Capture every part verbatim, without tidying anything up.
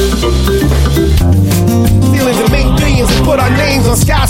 Feelings and make billions and put our names on skies.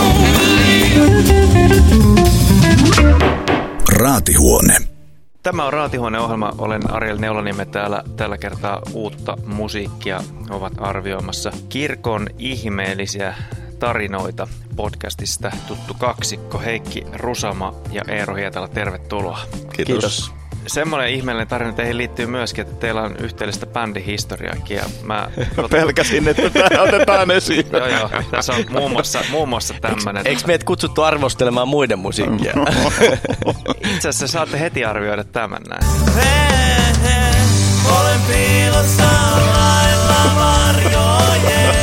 Raatihuone. Tämä on Raatihuone-ohjelma. Olen Ariel Neulaniemi. Täällä tällä kertaa uutta musiikkia ovat arvioimassa Kirkon ihmeellisiä tarinoita podcastista tuttu kaksikko Heikki Rusama ja Eero Hietala. Tervetuloa. Kiitos. Kiitos. Semmoinen ihmeellinen tarina teihin liittyy myöskin, että teillä on yhteistä bändihistoriaakin. Ja mä pelkäsin, että tämä otetaan esiin. Joo, joo. Tässä on muun muassa, muun muassa tämmöinen. Eikö meidät kutsuttu arvostelemaan muiden musiikkia? Itse asiassa saatte heti arvioida tämän näin. He, he, olen piilossa lailla varjojen.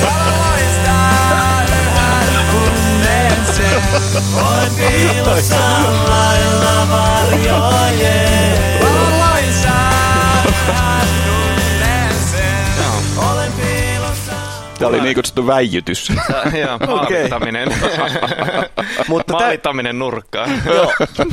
Loistaa yhä tunnen sen. Olen piilossa lailla varjojen. Loistaa yhä tunnen sen. Olen piilossa. Tämä oli niin kutsuttu väijytys. Joo, maalittaminen. Maalittaminen nurkkaan. Joo.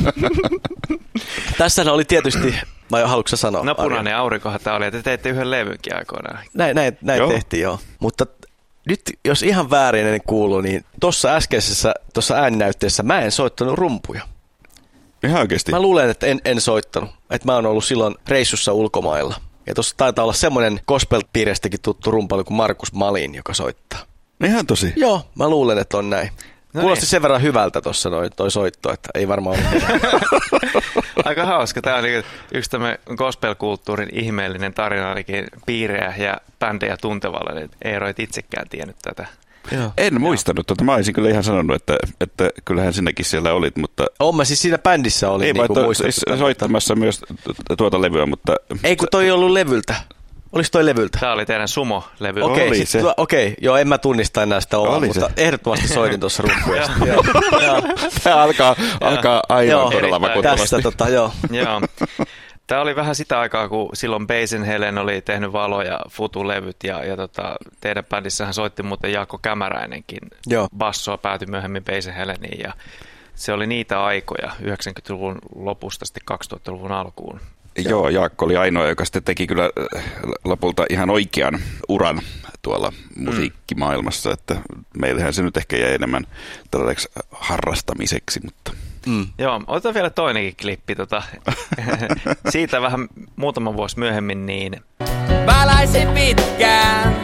Tässähän oli tietysti, vai haluatko sä sanoa? No punainen aurinkohan tämä oli, että te teitte yhden levynkin aikoinaan. Näin, näin, näin joo. tehtiin, joo. Mutta nyt, jos ihan väärin en kuulu, niin tuossa äskeisessä tuossa ääninäytteessä mä en soittanut rumpuja. Ihan oikeasti? Mä luulen, että en, en soittanut. Että mä oon ollut silloin reissussa ulkomailla. Ja tuossa taitaa olla semmoinen gospel-piiristäkin tuttu rumpailu kuin Markus Malin, joka soittaa. Ihan tosi? Joo, mä luulen, että on näin. No kuulosti niin. sen verran hyvältä tuossa toi soitto, että ei varmaan ole. Aika hauska. Tämä on yksi tämmöinen gospel-kulttuurin ihmeellinen tarina, ainakin piirejä ja bändejä tuntevalle. Niin Eero et itsekään tiennyt tätä. Joo. En muistanut. Tuota, mä olisin kyllä ihan sanonut, että, että kyllähän sinäkin siellä olit, mutta... Oon mä siis siinä bändissä olin. Ei niin vaan to, soittamassa myös tuota levyä, mutta... Ei kun toi ei ollut levyltä. Olis toi levyltä? Tämä oli teidän sumo-levy. Okei, okay, sit, okay, joo, en mä tunnista enää sitä omaa, mutta se. Ehdottomasti soitin tuossa rumpuja. Tämä alkaa, alkaa aivan joo, todella vakuuttavasti. Tästä tota, joo. Joo. Tämä oli vähän sitä aikaa, kun silloin Basin Helen oli tehnyt Valo ja Futu-levyt ja, ja tota, teidän bändissähän soitti muuten Jaakko Kämäräinenkin. Joo. Bassoa päätyi myöhemmin Basin Heleniin ja se oli niitä aikoja yhdeksänkymmentäluvun lopusta sitten kaksituhattaluvun alkuun. Joo, Jaakko oli ainoa, joka sitten teki kyllä lopulta ihan oikean uran tuolla musiikkimaailmassa, että meillähän se nyt ehkä jäi enemmän tällaiseksi harrastamiseksi, mutta... Mm. Joo, otetaan vielä toinenkin klippi. Tota. Siitä vähän muutama vuosi myöhemmin niin. Valaisin pitkään,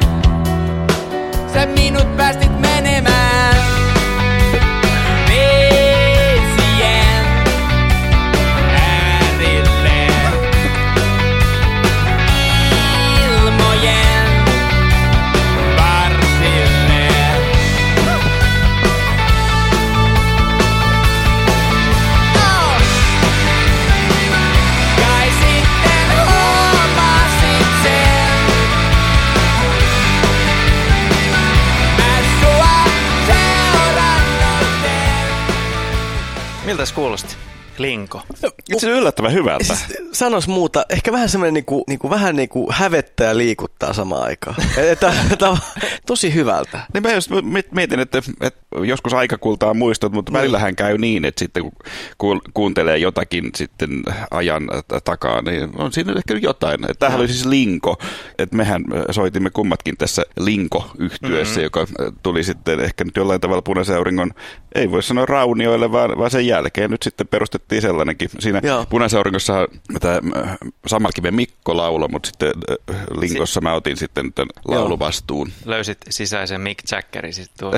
sä minut päästit menemään. Vesien äärille. Ilmojen varsille. Kai sitten huomasit sen. Mä sua seurannut teen. Miltä se kuulosti? Linko. Itse yllättävän hyvältä. Siis, sanois muuta, ehkä vähän semmoinen niinku, niinku, vähän niinku hävettää ja liikuttaa samaan aikaan. Tämä on tosi hyvältä. Niin mä just mietin, että, että joskus aika kultaa muistot, mutta välillähän käy niin, että sitten kun kuuntelee jotakin sitten ajan takaa, niin on siinä ehkä jotain. Tämähän oli siis Linko, että mehän soitimme kummatkin tässä Linko-yhtyeessä, mm-hmm. joka tuli sitten ehkä nyt jollain tavalla Punaisen auringon, ei voi sanoa raunioille, vaan, vaan sen jälkeen nyt sitten perustettiin sellainenkin. Siinä Joo. Punaisen auringossa tämä Samalkiven Mikko lauloi, mutta sitten Linkossa mä otin sitten tämän lauluvastuun. Löysit sisäisen Mick Jaggerin sitten tuolla.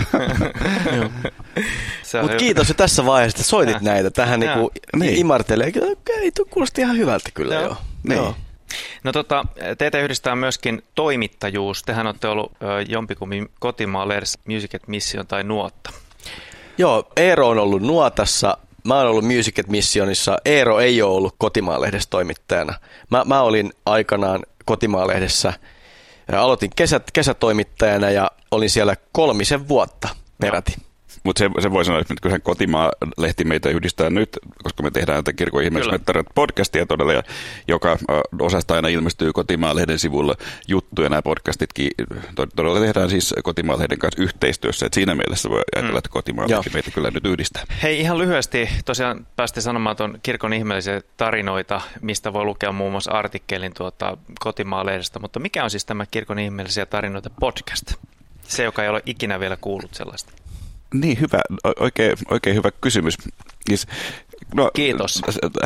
Mutta kiitos jo tässä vaiheessa, että soitit näitä. Tähän niinku niin. imartelee. Ei, tuo kuulosti ihan hyvältä kyllä jo. Joo. Niin. Joo. No tota, teitä yhdistää myöskin toimittajuus. Tehän olette ollut ö, jompikummin kotimaan lehdessä Music at Mission tai Nuotta. Joo, Eero on ollut Nuotassa. Mä oon ollut Music at Missionissa. Eero ei ole ollut Kotimaan-lehdessä toimittajana. Mä, mä olin aikanaan Kotimaan-lehdessä. Aloitin kesät, kesätoimittajana ja olin siellä kolmisen vuotta peräti. Mutta se, se voi sanoa, että kyllähän Kotimaa-lehti meitä yhdistää nyt, koska me tehdään tätä Kirkon ihmeellismettäret podcastia todella, ja joka osasta aina ilmestyy Kotimaa-lehden sivulla juttu, ja nämä podcastitkin todella tehdään siis Kotimaa-lehden kanssa yhteistyössä, että siinä mielessä voi ajatella, että Kotimaa-lehti meitä kyllä nyt yhdistää. Hei, ihan lyhyesti tosiaan päästiin sanomaan tuon Kirkon ihmeellisiä tarinoita, mistä voi lukea muun muassa artikkelin tuota Kotimaa-lehdestä, mutta mikä on siis tämä Kirkon ihmeellisiä tarinoita podcast? Se, joka ei ole ikinä vielä kuullut sellaista. Niin, hyvä, oikein, oikein hyvä kysymys. No, Kiitos.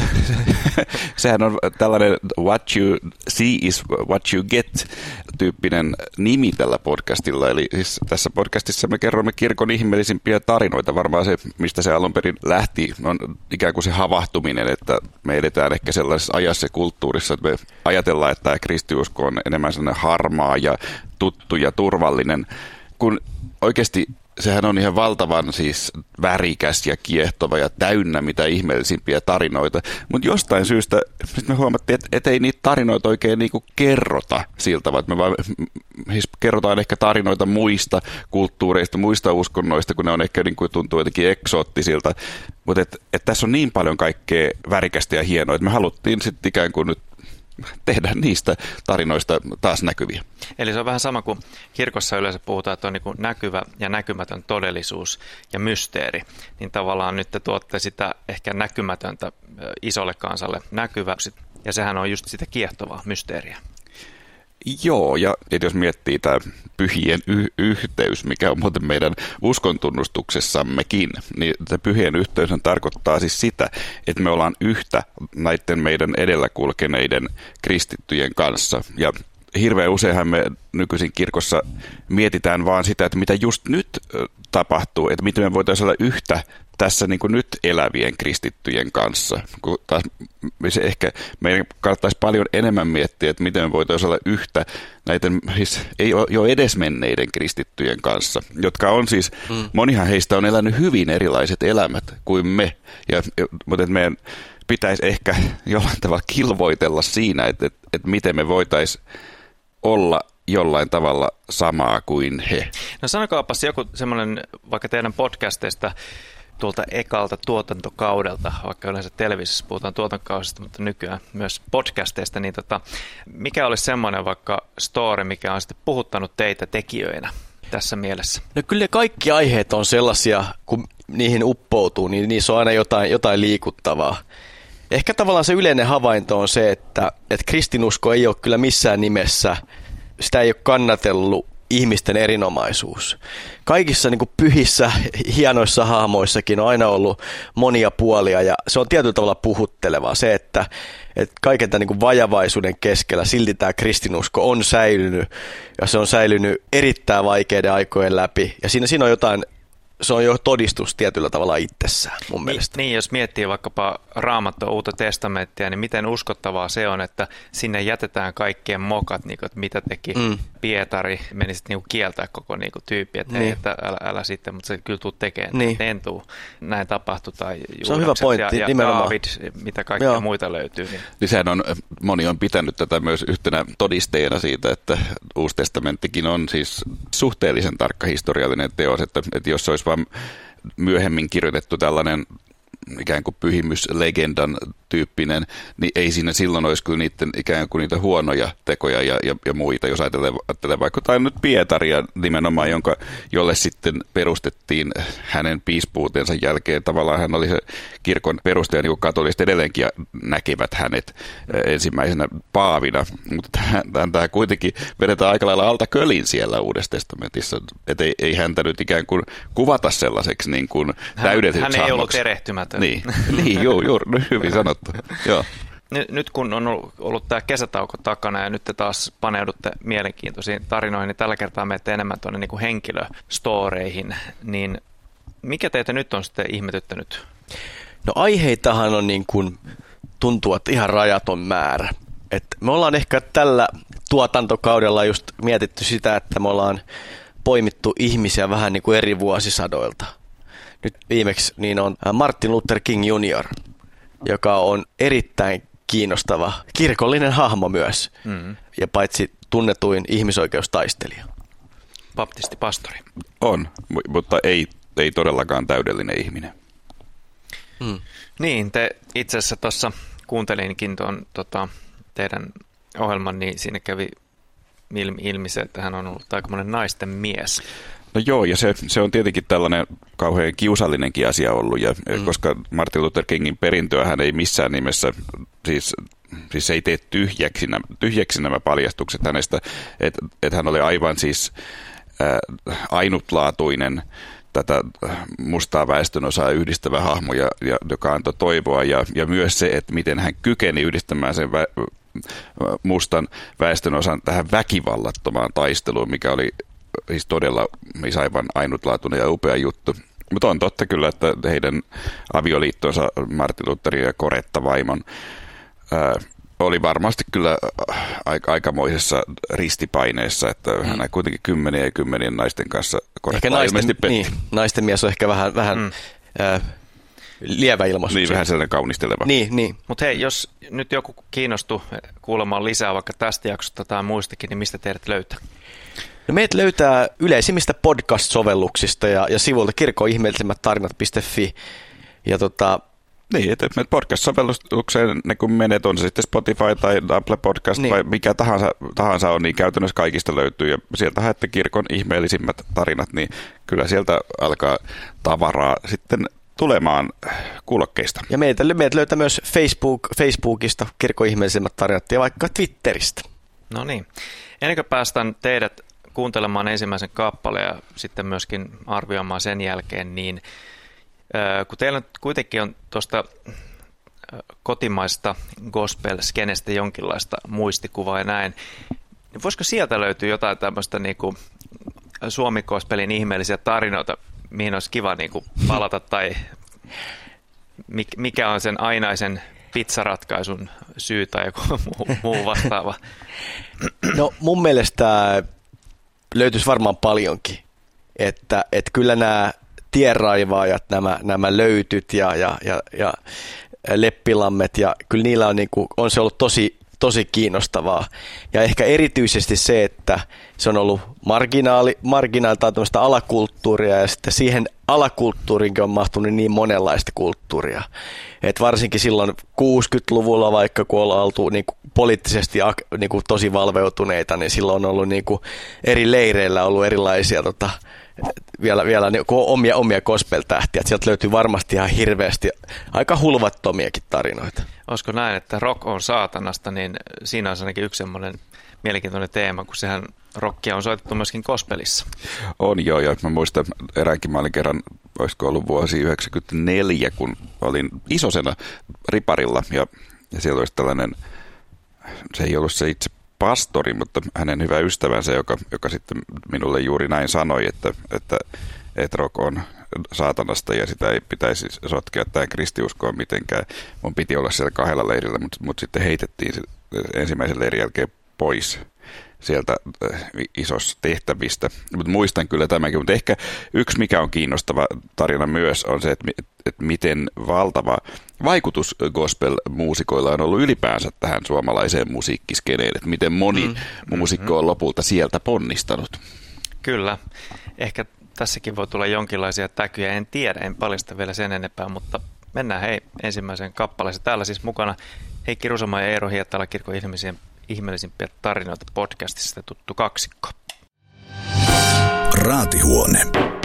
Sehän on tällainen what you see is what you get -tyyppinen nimi tällä podcastilla. Eli siis tässä podcastissa me kerromme kirkon ihmeellisimpiä tarinoita. Varmaan se, mistä se alun perin lähti, on ikään kuin se havahtuminen, että me edetään ehkä sellaisessa ajassa ja kulttuurissa, että me ajatellaan, että tämä kristiusko on enemmän sellainen harmaa ja tuttu ja turvallinen, kun oikeasti sehän on ihan valtavan siis värikäs ja kiehtova ja täynnä mitä ihmeellisimpiä tarinoita, mutta jostain syystä me huomattiin, että et ei niitä tarinoita oikein niinku kerrota siltä, vaan me vaan siis kerrotaan ehkä tarinoita muista kulttuureista, muista uskonnoista, kun ne on ehkä niin kuin tuntuu jotenkin eksoottisilta, mutta et, et tässä on niin paljon kaikkea värikästä ja hienoa, että me haluttiin sitten ikään kuin nyt tehdä niistä tarinoista taas näkyviä. Eli se on vähän sama kuin kirkossa yleensä puhutaan, että on niin kuin näkyvä ja näkymätön todellisuus ja mysteeri. Niin tavallaan nyt te tuotte sitä ehkä näkymätöntä isolle kansalle näkyväksi. Ja sehän on just sitä kiehtovaa mysteeriä. Joo, ja jos miettii tämä pyhien y- yhteys, mikä on muuten meidän uskontunnustuksessammekin, niin tämä pyhien yhteys tarkoittaa siis sitä, että me ollaan yhtä näiden meidän edellä kulkeneiden kristittyjen kanssa. Ja hirveän useinhan me nykyisin kirkossa mietitään vaan sitä, että mitä just nyt tapahtuu, että miten me voitaisiin olla yhtä tässä niin kuin nyt elävien kristittyjen kanssa. Kun taas se ehkä meidän kannattaisi paljon enemmän miettiä, että miten me voitaisiin olla yhtä näiden siis ei ole jo edesmenneiden kristittyjen kanssa, jotka on siis, mm. monihan heistä on elänyt hyvin erilaiset elämät kuin me, ja, mutta että meidän pitäisi ehkä jollain tavalla kilvoitella siinä, että, että, että miten me voitaisiin olla jollain tavalla samaa kuin he. No sanokaapas joku semmoinen, vaikka teidän podcasteista, tuolta ekalta tuotantokaudelta, vaikka yleensä televisiossa puhutaan tuotantokausista, mutta nykyään myös podcasteista, niin tota, mikä olisi semmoinen vaikka story, mikä on sitten puhuttanut teitä tekijöinä tässä mielessä? No kyllä kaikki aiheet on sellaisia, kun niihin uppoutuu, niin niissä on aina jotain, jotain liikuttavaa. Ehkä tavallaan se yleinen havainto on se, että, että kristinusko ei ole kyllä missään nimessä, sitä ei ole kannatellut ihmisten erinomaisuus. Kaikissa niin kuin pyhissä, hienoissa hahmoissakin on aina ollut monia puolia ja se on tietyllä tavalla puhuttelevaa. Se, että, että kaiken tämän niin kuin vajavaisuuden keskellä silti tämä kristinusko on säilynyt ja se on säilynyt erittäin vaikeiden aikojen läpi ja siinä, siinä on jotain. Se on jo todistus tietyllä tavalla itsessään mun mielestä. Niin, jos miettii vaikkapa Raamattua, Uutta testamenttia, niin miten uskottavaa se on, että sinne jätetään kaikkien mokat, niin kuin, että mitä teki mm. Pietari, meni sitten niin kieltää koko niin kuin, tyyppi, että, niin. ei, että älä, älä sitten, mutta se kyllä tuu tekemään, niin. en tuu. Näin tapahtui, tai se on hyvä pointti, ja, ja nimenomaan. David, mitä kaikkea Joo. muita löytyy. Niin. Niin sehän on, moni on pitänyt tätä myös yhtenä todisteena siitä, että Uusi testamenttikin on siis suhteellisen tarkka historiallinen teos, että, että jos olisi vaan myöhemmin kirjoitettu tällainen ikään kuin pyhimyslegendan tyyppinen, niin ei siinä silloin olisi kyllä niiden, ikään kuin niitä huonoja tekoja ja, ja, ja muita, jos ajatellaan, ajatellaan vaikka tai nyt Pietaria nimenomaan, jonka, jolle sitten perustettiin hänen piispuutensa jälkeen. Tavallaan hän oli se kirkon perustaja, niin kuin katoliset edelleenkin näkivät hänet ensimmäisenä paavina, mutta tämä kuitenkin vedetään aika lailla alta kölin siellä Uudessa testamentissa, että ei, ei häntä nyt ikään kuin kuvata sellaiseksi niin kuin täydelliseksi hahmoksi. Hän ei ollut erehtymätön. Niin, niin joo, joo, hyvin sanottu. Joo. Nyt kun on ollut tämä kesätauko takana ja nyt te taas paneudutte mielenkiintoisiin tarinoihin, niin tällä kertaa menette enemmän tuonne niin kuin henkilöstoreihin, niin mikä teitä nyt on sitten ihmetyttänyt? No aiheitahan on niin kuin, tuntuu, että ihan rajaton määrä. Et me ollaan ehkä tällä tuotantokaudella just mietitty sitä, että me ollaan poimittu ihmisiä vähän niin kuin eri vuosisadoilta. Nyt viimeksi niin on Martin Luther King junior, joka on erittäin kiinnostava kirkollinen hahmo myös, mm. ja paitsi tunnetuin ihmisoikeustaistelija. Baptistipastori. On, mutta ei ei todellakaan täydellinen ihminen. Hmm. Niin, te itse asiassa tuossa kuuntelinkin tuon tota, teidän ohjelman, niin siinä kävi ilmi, ilmi se, että hän on ollut aikamoinen naisten mies. No joo, ja se, se on tietenkin tällainen kauhean kiusallinenkin asia ollut, ja mm. koska Martin Luther Kingin perintöä hän ei missään nimessä, siis, siis ei tee tyhjäksi nämä, tyhjäksi nämä paljastukset hänestä, että et hän oli aivan siis äh, ainutlaatuinen tätä mustaa väestönosaa yhdistävä hahmo, ja, ja, joka antoi toivoa, ja, ja myös se, että miten hän kykeni yhdistämään sen vä, mustan väestönosan tähän väkivallattomaan taisteluun, mikä oli siis todella siis aivan ainutlaatuinen ja upea juttu. Mutta on totta kyllä, että heidän avioliittonsa Martin Lutherin ja Coretta vaimon ää, oli varmasti kyllä aika, aikamoisessa ristipaineessa, että mm. hän kuitenkin kymmenien ja kymmenien naisten kanssa Coretta ilmeisesti petti. Niin, naisten mies on ehkä vähän, vähän mm. ää, lievä ilmaisu. Niin, vähän sellainen kaunisteleva. Niin, niin. Mutta hei, jos nyt joku kiinnostuu kuulemaan lisää vaikka tästä jaksosta tai muistakin, niin mistä teidät löytää? No meidät löytää yleisimmistä podcast-sovelluksista ja, ja sivulta kirkon ihmeellisimmät tarinat piste fi. Ja tota, niin, että podcast-sovellukseen ne kun menet, on se sitten Spotify tai Apple Podcast niin. vai mikä tahansa, tahansa on, niin käytännössä kaikista löytyy. Ja sieltä haette kirkon ihmeellisimmät tarinat, niin kyllä sieltä alkaa tavaraa sitten tulemaan kuulokkeista. Ja meitä, meitä löytää myös Facebook, Facebookista kirkon ihmeellisimmät tarinat ja vaikka Twitteristä. No niin. Ennen kuin päästään teidät kuuntelemaan ensimmäisen kappaleen ja sitten myöskin arvioimaan sen jälkeen, niin äh, kun teillä kuitenkin on tuosta äh, kotimaista gospel-skenestä jonkinlaista muistikuvaa ja näin, niin voisiko sieltä löytyä jotain tämmöistä niin kuin Suomi-gospelin ihmeellisiä tarinoita, mihin olisi kiva niin kuin palata, tai mikä on sen ainaisen pizzaratkaisun syy tai joku muu, muu vastaava? No mun mielestä löytyisi varmaan paljonkin, että, että kyllä nämä tienraivaajat, nämä, nämä löytyt ja, ja, ja, ja leppilammet, ja kyllä niillä on, niin kuin, on se ollut tosi, tosi kiinnostavaa. Ja ehkä erityisesti se, että se on ollut marginaali, marginaali tai tämmöistä alakulttuuria, ja sitten siihen alakulttuurinkin on mahtunut niin monenlaista kulttuuria. Et varsinkin silloin kuusikymmentäluvulla, vaikka kun ollaan oltu niin kuin poliittisesti niin kuin tosi valveutuneita, niin silloin on ollut niin kuin eri leireillä ollut erilaisia tota, vielä, vielä niin kuin omia, omia gospel-tähtiä. Et sieltä löytyy varmasti ihan hirveästi aika hulvattomiakin tarinoita. Olisiko näin, että rock on saatanasta, niin siinä on ainakin yksi semmoinen mielenkiintoinen teema, kun sehän rockia on soitettu myöskin gospelissa. On joo, ja mä muistan eräänkin, mä olin kerran, olisiko ollut vuosi yhdeksänkymmentäneljä, kun olin isosena riparilla, ja, ja siellä olisi tällainen, se ei ollut se itse pastori, mutta hänen hyvä ystävänsä, joka, joka sitten minulle juuri näin sanoi, että, että, että rock on saatanasta ja sitä ei pitäisi sotkea tähän kristiuskoon mitenkään. Mun piti olla siellä kahdella leirillä, mutta, mutta sitten heitettiin ensimmäisen leirin jälkeen pois sieltä isossa tehtävistä. Mutta muistan kyllä tämäkin, mutta ehkä yksi mikä on kiinnostava tarina myös on se, että, että miten valtava vaikutus gospel-muusikoilla on ollut ylipäänsä tähän suomalaiseen musiikkiskeneen, että miten moni mm. muusikko on lopulta sieltä ponnistanut. Kyllä. Ehkä tässäkin voi tulla jonkinlaisia täkyjä, en tiedä, en paljasta vielä sen enempää, mutta mennään hei ensimmäiseen kappaleeseen. Täällä siis mukana Heikki Rusama ja Eero Hiettala kirkon ihmeellisimpiä tarinoita podcastista tuttu kaksikko. Raatihuone.